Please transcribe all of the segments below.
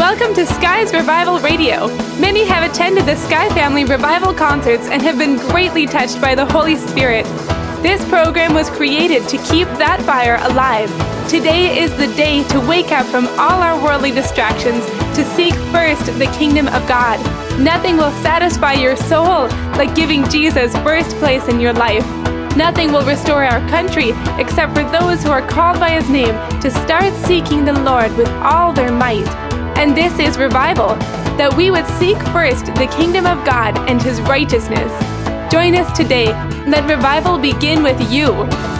Welcome to Sky's Revival Radio. Many have attended the Sky Family Revival concerts and have been greatly touched by the Holy Spirit. This program was created to keep that fire alive. Today is the day to wake up from all our worldly distractions to seek first the kingdom of God. Nothing will satisfy your soul like giving Jesus first place in your life. Nothing will restore our country except for those who are called by His name to start seeking the Lord with all their might. And this is revival, that we would seek first the kingdom of God and His righteousness. Join us today. Let revival begin with you.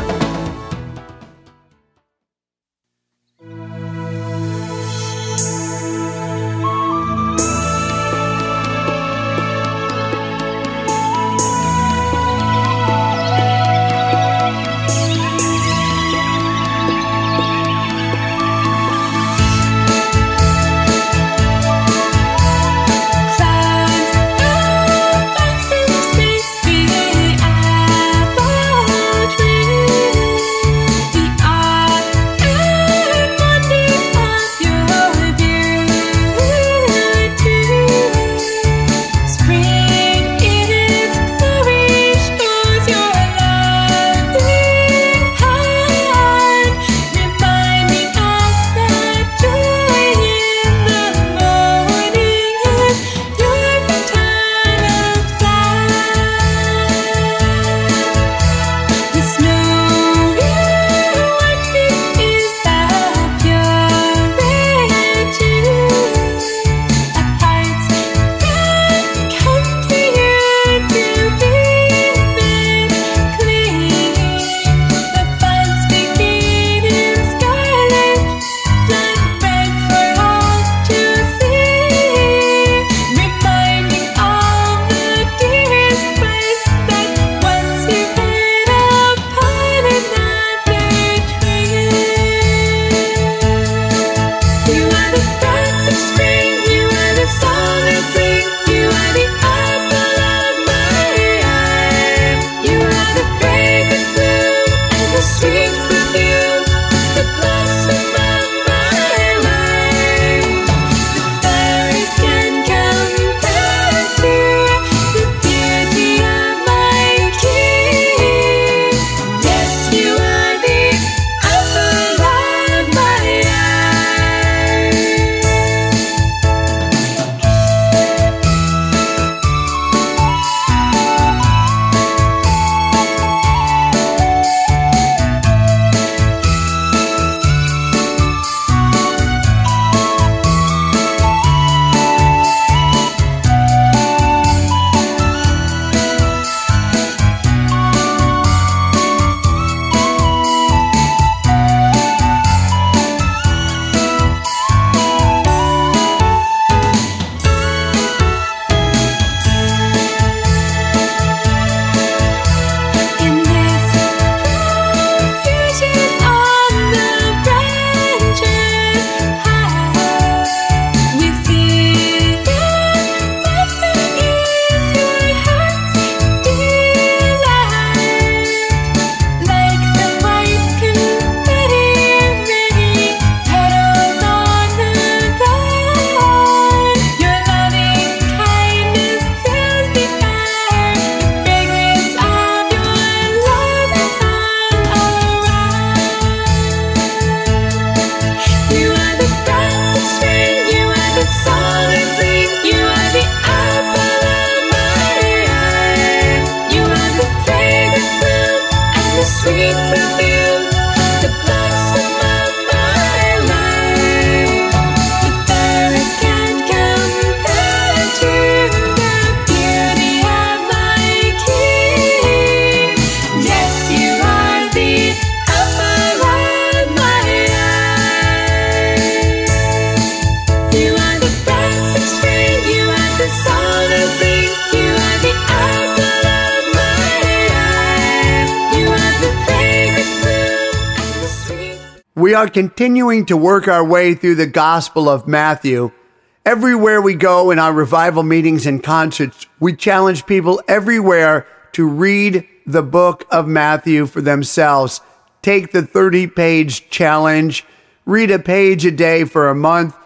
We are continuing to work our way through the Gospel of Matthew. Everywhere we go in our revival meetings and concerts, we challenge people everywhere to read the book of Matthew for themselves. Take the 30-page challenge. Read a page a day for a month.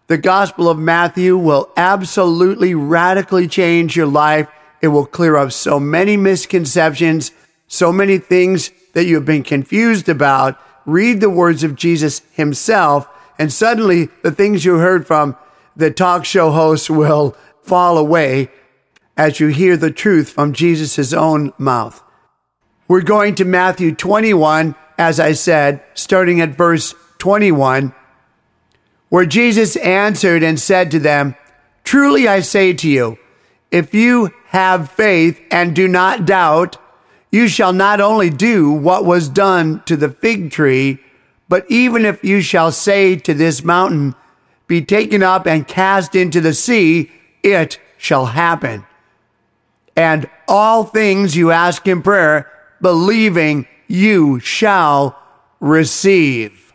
The Gospel of Matthew will absolutely radically change your life. It will clear up so many misconceptions, so many things that you've been confused about. Read the words of Jesus himself, and suddenly the things you heard from the talk show host will fall away as you hear the truth from Jesus' own mouth. We're going to Matthew 21, as I said, starting at verse 21, where Jesus answered and said to them, "Truly I say to you, if you have faith and do not doubt, you shall not only do what was done to the fig tree, but even if you shall say to this mountain, be taken up and cast into the sea, it shall happen. And all things you ask in prayer, believing, you shall receive."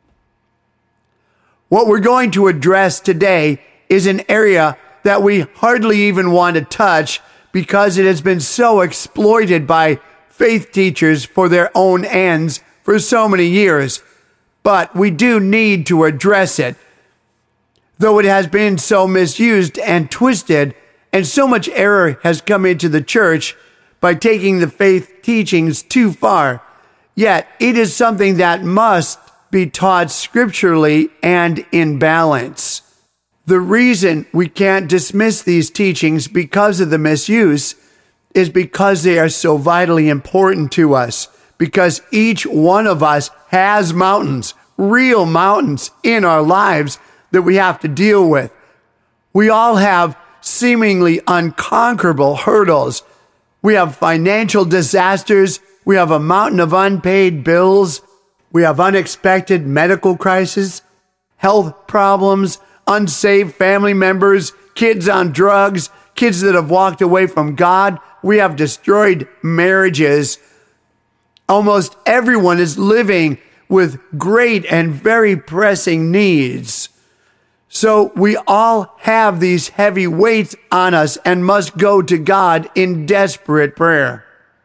What we're going to address today is an area that we hardly even want to touch because it has been so exploited by faith teachers for their own ends for so many years. But we do need to address it, though it has been so misused and twisted, and so much error has come into the church by taking the faith teachings too far. Yet it is something that must be taught scripturally and in balance. The reason we can't dismiss these teachings because of the misuse is because they are so vitally important to us, because each one of us has mountains, real mountains in our lives that we have to deal with. We all have seemingly unconquerable hurdles. We have financial disasters. We have a mountain of unpaid bills. We have unexpected medical crises, health problems, unsaved family members, kids on drugs, kids that have walked away from God. We have destroyed marriages. Almost everyone is living with great and very pressing needs. So we all have these heavy weights on us and must go to God in desperate prayer.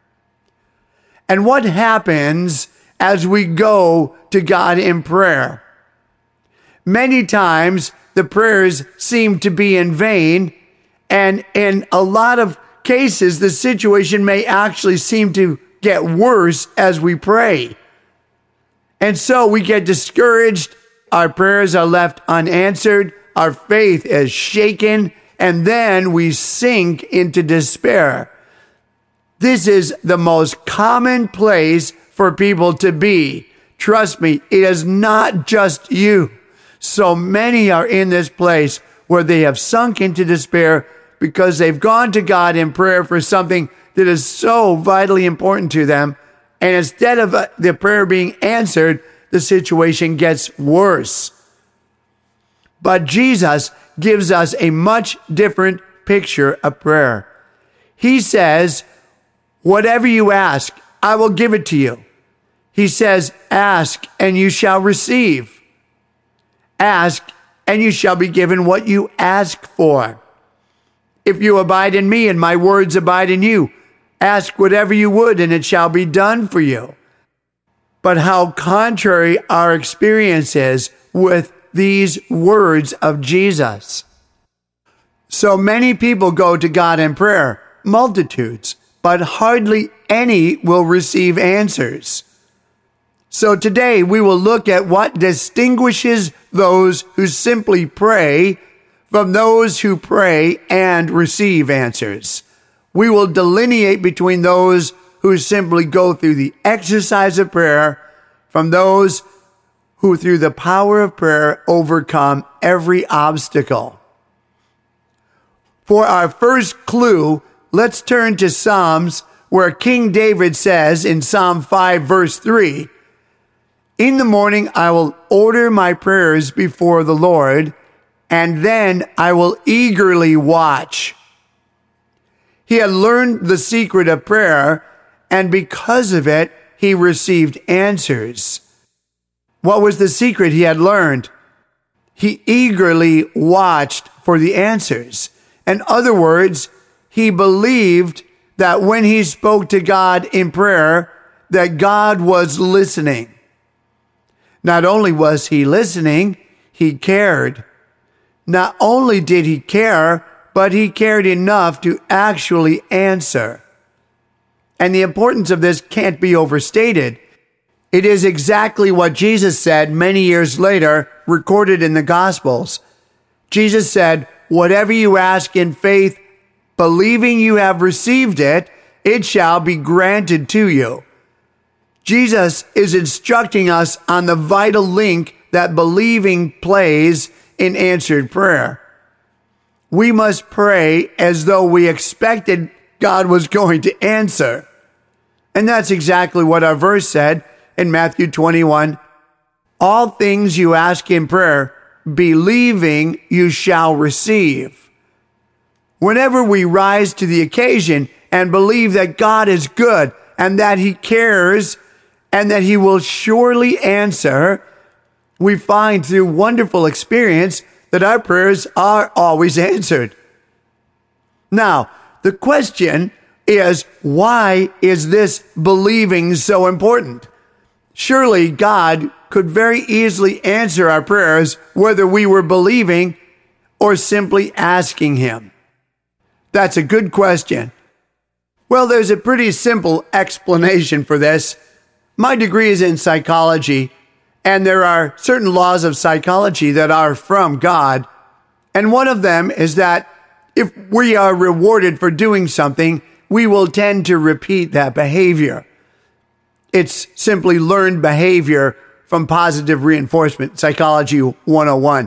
And what happens as we go to God in prayer? Many times the prayers seem to be in vain, and in a lot of cases the situation may actually seem to get worse as we pray. And so we get discouraged, our prayers are left unanswered, our faith is shaken, and then we sink into despair. This is the most common place for people to be. Trust me, it is not just you. So many are in this place where they have sunk into despair because they've gone to God in prayer for something that is so vitally important to them. And instead of the prayer being answered, the situation gets worse. But Jesus gives us a much different picture of prayer. He says, whatever you ask, I will give it to you. He says, ask and you shall receive. Ask and you shall be given what you ask for. If you abide in me and my words abide in you, ask whatever you would and it shall be done for you. But how contrary our experience is with these words of Jesus. So many people go to God in prayer, multitudes, but hardly any will receive answers. So today we will look at what distinguishes those who simply pray from those who pray and receive answers. We will delineate between those who simply go through the exercise of prayer from those who through the power of prayer overcome every obstacle. For our first clue, let's turn to Psalms, where King David says in Psalm 5 verse 3, "In the morning I will order my prayers before the Lord, and then I will eagerly watch." He had learned the secret of prayer, and because of it, he received answers. What was the secret he had learned? He eagerly watched for the answers. In other words, he believed that when he spoke to God in prayer, that God was listening. Not only was he listening, he cared. Not only did he care, but he cared enough to actually answer. And the importance of this can't be overstated. It is exactly what Jesus said many years later, recorded in the Gospels. Jesus said, "Whatever you ask in faith, believing you have received it, it shall be granted to you." Jesus is instructing us on the vital link that believing plays in answered prayer. We must pray as though we expected God was going to answer. And that's exactly what our verse said in Matthew 21. All things you ask in prayer, believing you shall receive. Whenever we rise to the occasion and believe that God is good and that he cares and that he will surely answer, we find through wonderful experience that our prayers are always answered. Now, the question is, why is this believing so important? Surely God could very easily answer our prayers whether we were believing or simply asking him. That's a good question. Well, there's a pretty simple explanation for this. My degree is in psychology, and there are certain laws of psychology that are from God. And one of them is that if we are rewarded for doing something, we will tend to repeat that behavior. It's simply learned behavior from positive reinforcement, Psychology 101.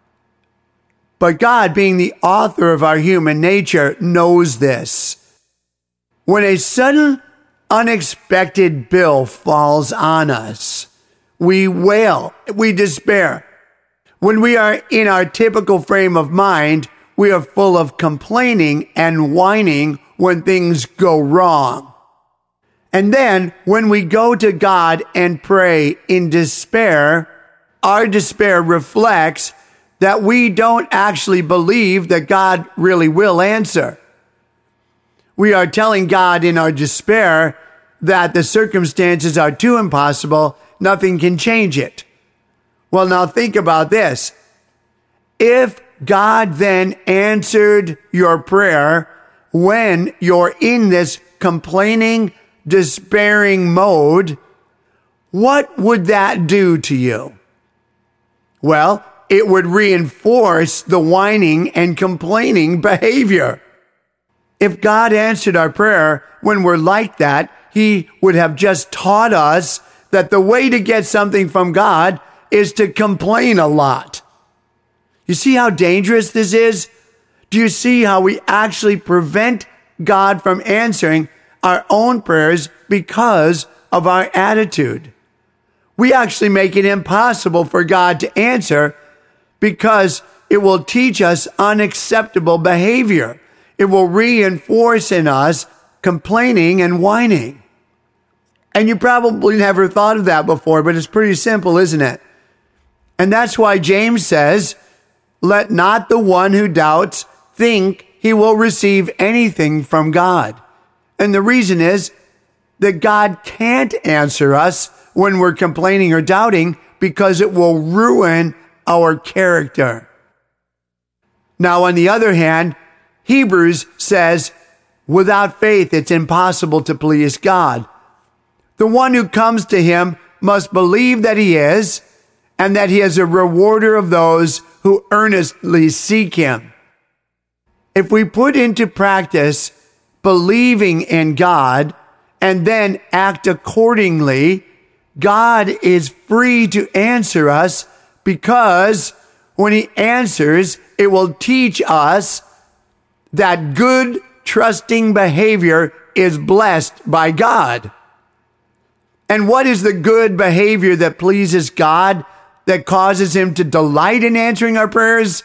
But God, being the author of our human nature, knows this. When a sudden, unexpected bill falls on us, we wail, we despair. When we are in our typical frame of mind, we are full of complaining and whining when things go wrong. And then when we go to God and pray in despair, our despair reflects that we don't actually believe that God really will answer. We are telling God in our despair that the circumstances are too impossible, nothing can change it. Well, now think about this. If God then answered your prayer when you're in this complaining, despairing mode, what would that do to you? Well, it would reinforce the whining and complaining behavior. If God answered our prayer when we're like that, he would have just taught us that the way to get something from God is to complain a lot. You see how dangerous this is? Do you see how we actually prevent God from answering our own prayers because of our attitude? We actually make it impossible for God to answer because it will teach us unacceptable behavior. It will reinforce in us complaining and whining. And you probably never thought of that before, but it's pretty simple, isn't it? And that's why James says, "Let not the one who doubts think he will receive anything from God." And the reason is that God can't answer us when we're complaining or doubting because it will ruin our character. Now, on the other hand, Hebrews says, without faith, it's impossible to please God. The one who comes to him must believe that he is, and that he is a rewarder of those who earnestly seek him. If we put into practice believing in God and then act accordingly, God is free to answer us, because when he answers, it will teach us that good, trusting behavior is blessed by God. And what is the good behavior that pleases God, that causes him to delight in answering our prayers?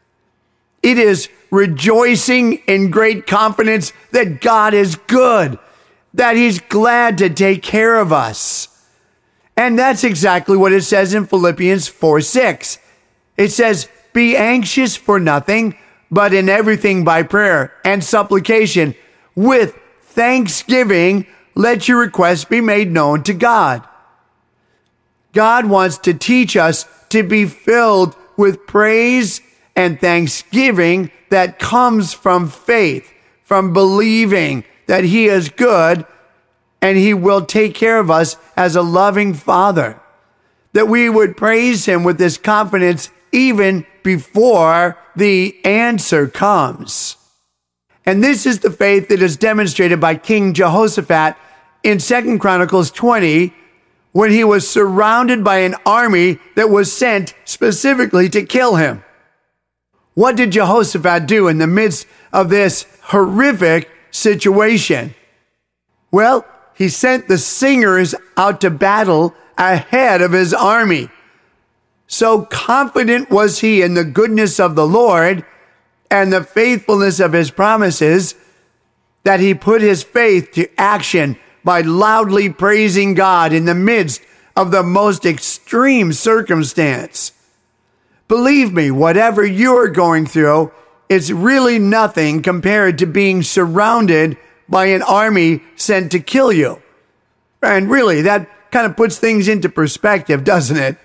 It is rejoicing in great confidence that God is good, that he's glad to take care of us. And that's exactly what it says in Philippians 4:6. It says, "Be anxious for nothing, but in everything by prayer and supplication, with thanksgiving, let your requests be made known to God." God wants to teach us to be filled with praise and thanksgiving that comes from faith, from believing that He is good and He will take care of us as a loving Father. That we would praise Him with this confidence even before the answer comes. And this is the faith that is demonstrated by King Jehoshaphat in 2 Chronicles 20, when he was surrounded by an army that was sent specifically to kill him. What did Jehoshaphat do in the midst of this horrific situation? Well, he sent the singers out to battle ahead of his army. So confident was he in the goodness of the Lord and the faithfulness of His promises that he put his faith to action by loudly praising God in the midst of the most extreme circumstance. Believe me, whatever you're going through, it's really nothing compared to being surrounded by an army sent to kill you. And really, that kind of puts things into perspective, doesn't it?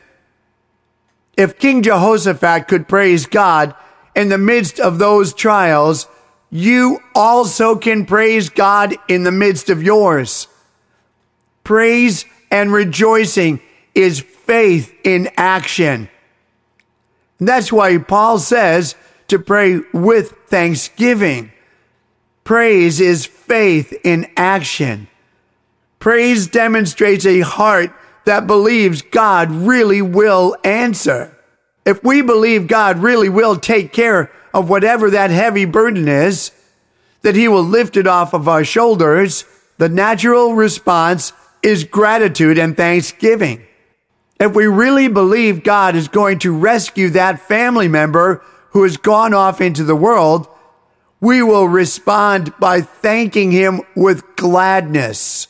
If King Jehoshaphat could praise God in the midst of those trials, you also can praise God in the midst of yours. Praise and rejoicing is faith in action. And that's why Paul says to pray with thanksgiving. Praise is faith in action. Praise demonstrates a heart that believes God really will answer. If we believe God really will take care of whatever that heavy burden is, that He will lift it off of our shoulders, the natural response is gratitude and thanksgiving. If we really believe God is going to rescue that family member who has gone off into the world, we will respond by thanking Him with gladness.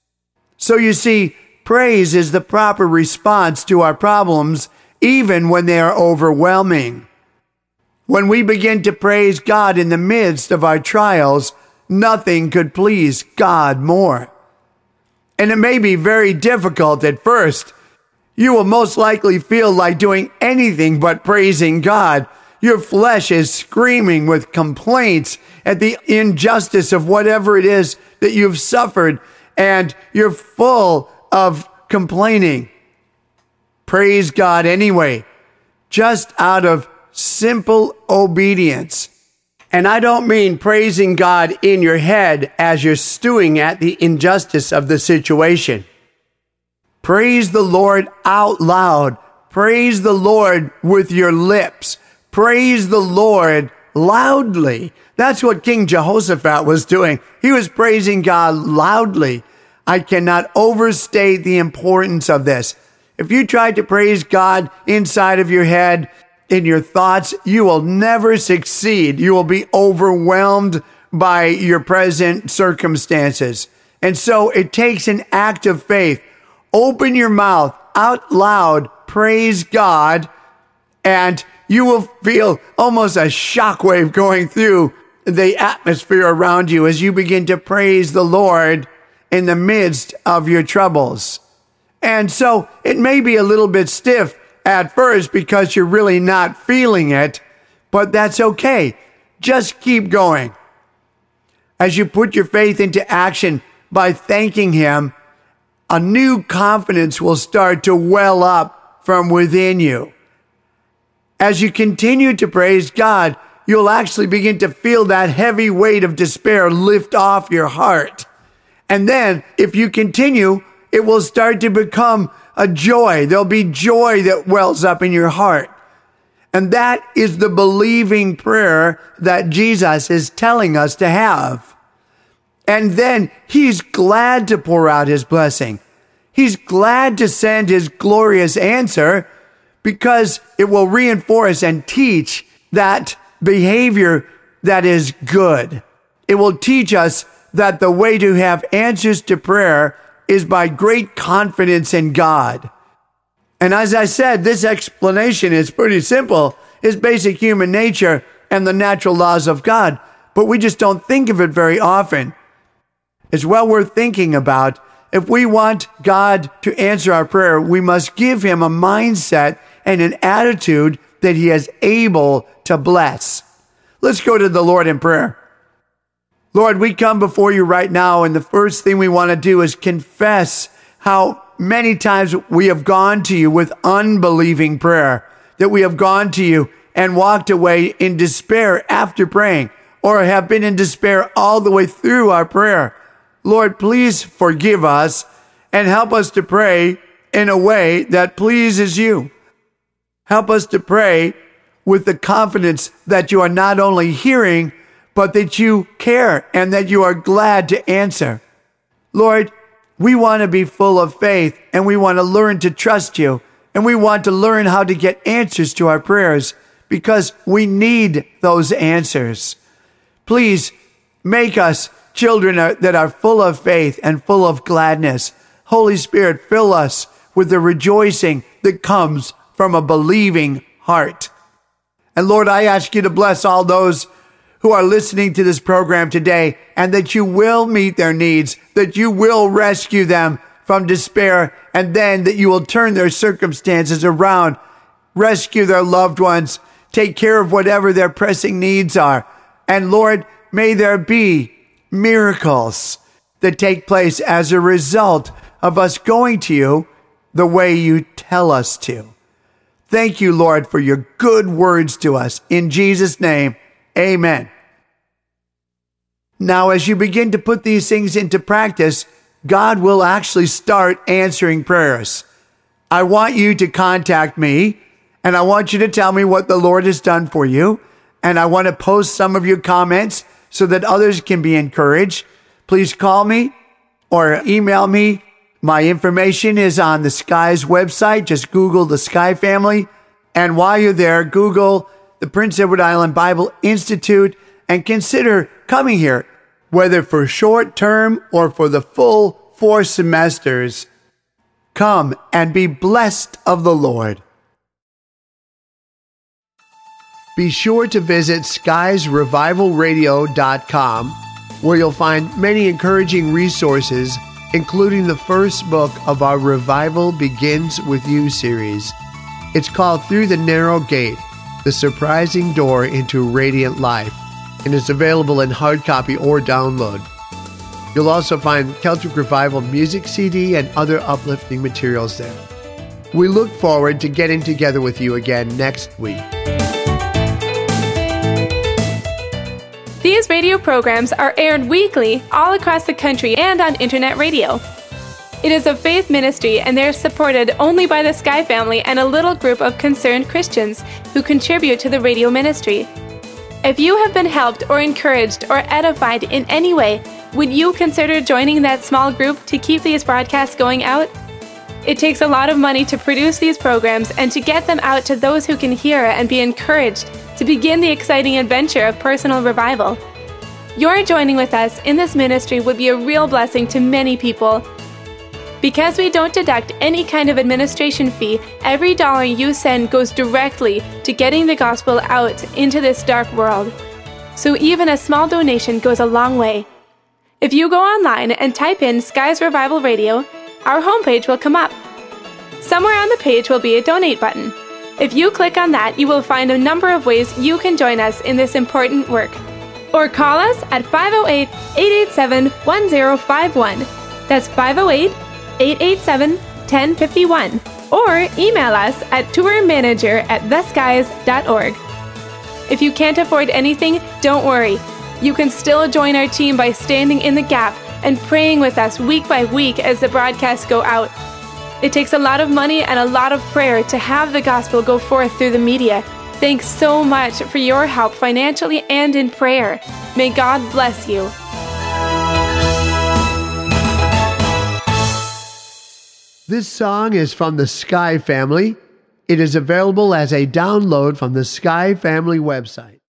So you see, praise is the proper response to our problems, even when they are overwhelming. When we begin to praise God in the midst of our trials, nothing could please God more. And it may be very difficult at first. You will most likely feel like doing anything but praising God. Your flesh is screaming with complaints at the injustice of whatever it is that you've suffered, and you're full of complaining. Praise God anyway, just out of simple obedience. And I don't mean praising God in your head as you're stewing at the injustice of the situation. Praise the Lord out loud. Praise the Lord with your lips. Praise the Lord loudly. That's what King Jehoshaphat was doing. He was praising God loudly. I cannot overstate the importance of this. If you try to praise God inside of your head, in your thoughts, you will never succeed. You will be overwhelmed by your present circumstances. And so it takes an act of faith. Open your mouth out loud, praise God, and you will feel almost a shockwave going through the atmosphere around you as you begin to praise the Lord in the midst of your troubles. And so it may be a little bit stiff at first because you're really not feeling it, but that's okay. Just keep going. As you put your faith into action by thanking Him, a new confidence will start to well up from within you. As you continue to praise God, you'll actually begin to feel that heavy weight of despair lift off your heart. And then, if you continue, it will start to become a joy. There'll be joy that wells up in your heart. And that is the believing prayer that Jesus is telling us to have. And then He's glad to pour out His blessing. He's glad to send His glorious answer because it will reinforce and teach that behavior that is good. It will teach us that the way to have answers to prayer is by great confidence in God. And as I said, this explanation is pretty simple. It's basic human nature and the natural laws of God, but we just don't think of it very often. It's well worth thinking about. If we want God to answer our prayer, we must give Him a mindset and an attitude that he is able to bless. Let's go to the Lord in prayer. Lord, we come before you right now, and the first thing we want to do is confess how many times we have gone to you with unbelieving prayer, that we have gone to you and walked away in despair after praying, or have been in despair all the way through our prayer. Lord, please forgive us and help us to pray in a way that pleases you. Help us to pray with the confidence that you are not only hearing, but that you care and that you are glad to answer. Lord, we want to be full of faith, and we want to learn to trust you, and we want to learn how to get answers to our prayers because we need those answers. Please make us children that are full of faith and full of gladness. Holy Spirit, fill us with the rejoicing that comes from a believing heart. And Lord, I ask you to bless all those who are listening to this program today, and that you will meet their needs, that you will rescue them from despair, and then that you will turn their circumstances around, rescue their loved ones, take care of whatever their pressing needs are. And Lord, may there be miracles that take place as a result of us going to you the way you tell us to. Thank you, Lord, for your good words to us. In Jesus' name, amen. Now, as you begin to put these things into practice, God will actually start answering prayers. I want you to contact me, and I want you to tell me what the Lord has done for you. And I want to post some of your comments so that others can be encouraged. Please call me or email me. My information is on the Skies website. Just Google the Sky Family. And while you're there, Google the Prince Edward Island Bible Institute and consider coming here, whether for short term or for the full 4 semesters. Come and be blessed of the Lord. Be sure to visit skiesrevivalradio.com, where you'll find many encouraging resources, including the first book of our Revival Begins With You series. It's called Through the Narrow Gate, The Surprising Door into Radiant Life, and is available in hard copy or download. You'll also find Celtic Revival music CD and other uplifting materials there. We look forward to getting together with you again next week. These radio programs are aired weekly all across the country and on internet radio. It is a faith ministry, and they are supported only by the Sky Family and a little group of concerned Christians who contribute to the radio ministry. If you have been helped or encouraged or edified in any way, would you consider joining that small group to keep these broadcasts going out? It takes a lot of money to produce these programs and to get them out to those who can hear and be encouraged to begin the exciting adventure of personal revival. Your joining with us in this ministry would be a real blessing to many people. Because we don't deduct any kind of administration fee, every dollar you send goes directly to getting the gospel out into this dark world. So even a small donation goes a long way. If you go online and type in Skies Revival Radio, our homepage will come up. Somewhere on the page will be a donate button. If you click on that, you will find a number of ways you can join us in this important work. Or call us at 508-887-1051. That's 508-887-1051. Or email us at tourmanager@theskies.org. If you can't afford anything, don't worry. You can still join our team by standing in the gap and praying with us week by week as the broadcasts go out. It takes a lot of money and a lot of prayer to have the gospel go forth through the media. Thanks so much for your help financially and in prayer. May God bless you. This song is from the Sky Family. It is available as a download from the Sky Family website.